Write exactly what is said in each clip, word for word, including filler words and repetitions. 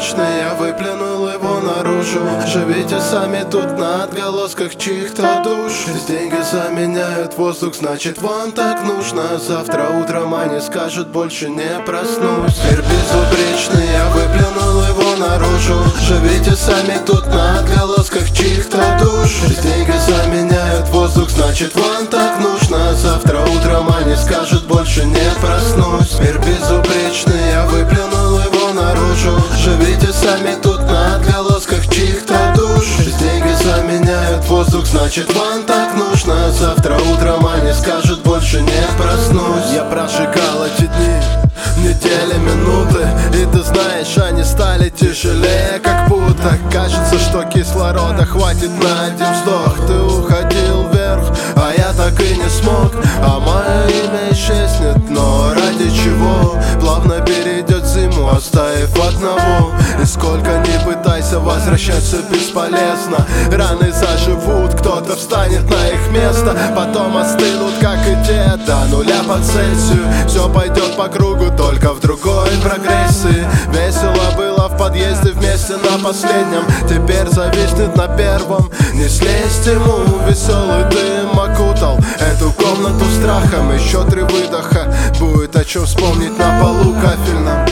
безупречный, я выплюнул его наружу. Живите сами тут на отголосках чьих-то душ. Здесь деньги заменяют воздух, значит вам так нужно. Завтра утром они скажут, больше не проснусь. Мир безупречный, я выплюнул его наружу. Живите сами тут на отголосках чьих-то душ. Здесь деньги заменяют воздух, значит вам так нужно. Завтра утром они скажут, больше не проснусь. Мир безупречный, я выплюнул его наружу. Живите сами тут на отголосках чьих-то душ. Здесь деньги заменяют воздух, значит вам так нужно. Завтра утром они скажут, больше не проснусь. Я прожигал эти дни, недели, минуты, и ты знаешь, они стали тяжелее, как будто кажется, что кислорода хватит на один вздох. Ты уходил вверх, а я так и не смог. А мое имя исчезнет, но ради чего? Плавно перейдет зиму, оставив одного. И сколько ни пытайся, возвращаться бесполезно. Раны заживут, кто-то встанет на их место. Потом остынут, как и те, до нуля по Цельсию. Все пойдет по кругу, только в другой прогрессии. Весело было в подъезде вместе на последнем, теперь зависнет на первом. Не слезть ему, веселый дым окутал эту комнату страхом. Еще три выдоха, будет о чем вспомнить на полу кафельном.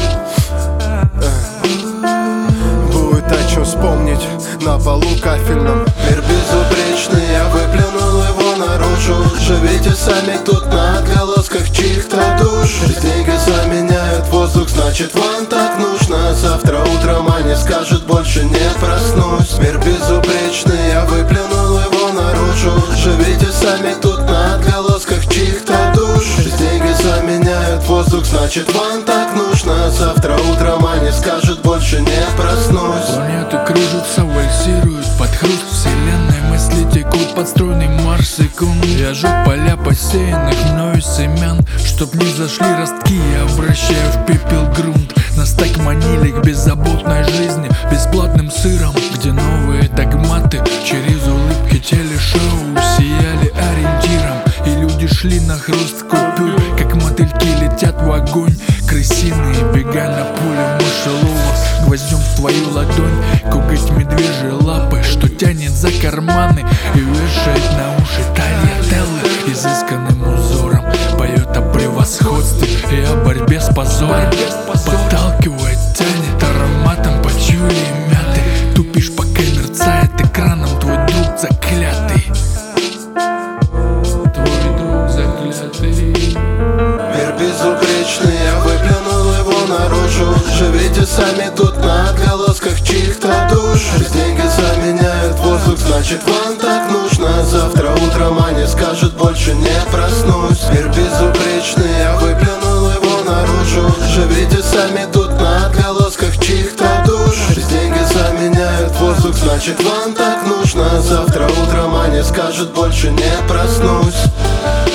Будет о чем вспомнить на полу кафельном. Мир безупречный, я выплюнул его наружу. Живите сами тут на отголосках чьих-то душ. Здесь деньги заменяют воздух, значит вам так нужно. Завтра утром они скажут, больше не проснусь. Мир безупречный, я выплюнул его наружу. Живите сами тут на отголосках чьих-то душ. Здесь деньги заменяют воздух, значит вам так нужно. Завтра утром они скажут, больше не проснусь. Планеты кружатся, вальсируют под хруст вселенной. Мысли текут под стройный марш секунд. Я жег поля посеянных мною семян. Чтоб не зашли ростки, я обращаю в пепел грунт. Нас так манили к беззаботной жизни, бесплатным сыром, где новые догматы через улыбки телешоу сияли ориентиром. И люди шли на хруст купюр, как мотыльки летят в огонь. Крысиные бега на поле мышелова, гвоздем в твою ладонь. Коготь медвежьей лапы, что тянет за карманы и вешает на уши тарьятеллы. Изысканным узором поет о превосходстве и о борьбе с позором. Подталкивает, тянет ароматом почули мяты. Тупишь, пока мерцает экраном твой друг заклятый. Твой друг заклятый. Мир безупречный, я выплюнул его наружу. Живите сами тут на отголосках чьих-то душ. Здесь деньги заменяют воздух, значит вам так нужно. Завтра утром они скажут, больше не проснусь. Мир безупречный, я выплюнул его наружу. Живите сами тут на отголосках чьих-то душ. Здесь деньги заменяют воздух, значит вам так нужно. Завтра утром они скажут, больше не проснусь.